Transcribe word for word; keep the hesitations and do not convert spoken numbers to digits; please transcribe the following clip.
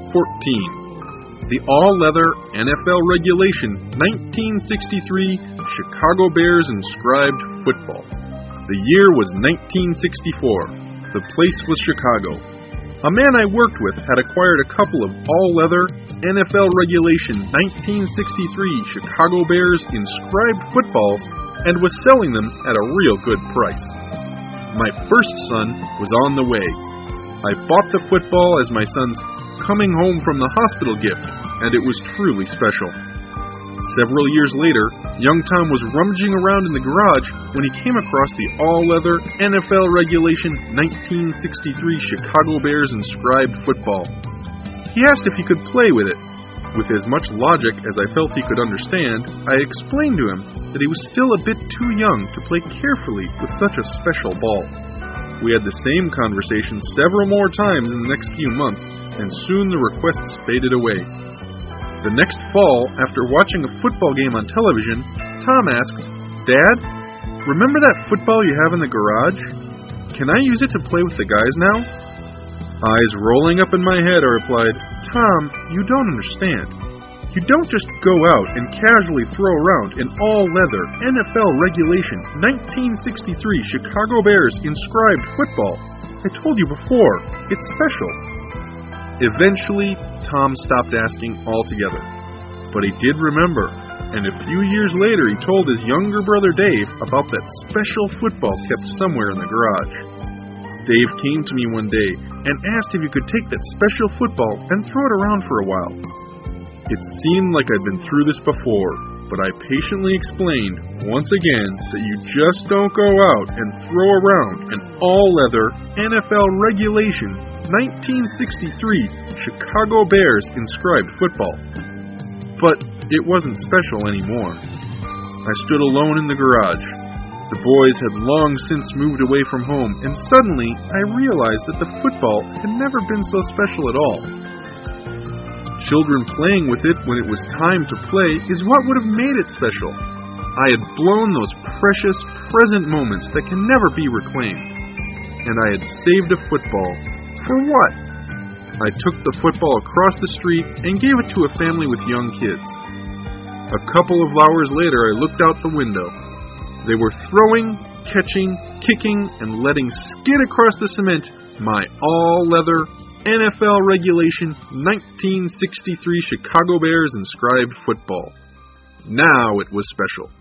fourteen. The all-leather N F L regulation nineteen sixty-three Chicago Bears inscribed football. The year was nineteen sixty-four. The place was Chicago. A man I worked with had acquired a couple of all-leather N F L regulation nineteen sixty-three Chicago Bears inscribed footballs and was selling them at a real good price. My first son was on the way. I bought the football as my son's coming home from the hospital gift, and it was truly special. Several years later, young Tom was rummaging around in the garage when he came across the all-leather N F L regulation nineteen sixty-three Chicago Bears inscribed football. He asked if he could play with it. With as much logic as I felt he could understand, I explained to him that he was still a bit too young to play carefully with such a special ball. We had the same conversation several more times in the next few months, and soon the requests faded away. The next fall, after watching a football game on television, Tom asked, "Dad, remember that football you have in the garage? Can I use it to play with the guys now?" Eyes rolling up in my head, I replied, "Tom, you don't understand. You don't just go out and casually throw around an all-leather N F L regulation nineteen sixty-three Chicago Bears inscribed football. I told you before, it's special." Eventually, Tom stopped asking altogether. But he did remember, and a few years later he told his younger brother Dave about that special football kept somewhere in the garage. Dave came to me one day and asked if he could take that special football and throw it around for a while. It seemed like I'd been through this before, but I patiently explained once again that you just don't go out and throw around an all-leather N F L regulation nineteen sixty-three Chicago Bears inscribed football. But it wasn't special anymore. I stood alone in the garage. The boys had long since moved away from home, and suddenly I realized that the football had never been so special at all. Children playing with it when it was time to play is what would have made it special. I had blown those precious present moments that can never be reclaimed. And I had saved a football. For what? I took the football across the street and gave it to a family with young kids. A couple of hours later, I looked out the window. They were throwing, catching, kicking, and letting skid across the cement my all-leather N F L regulation nineteen sixty-three Chicago Bears inscribed football. Now it was special.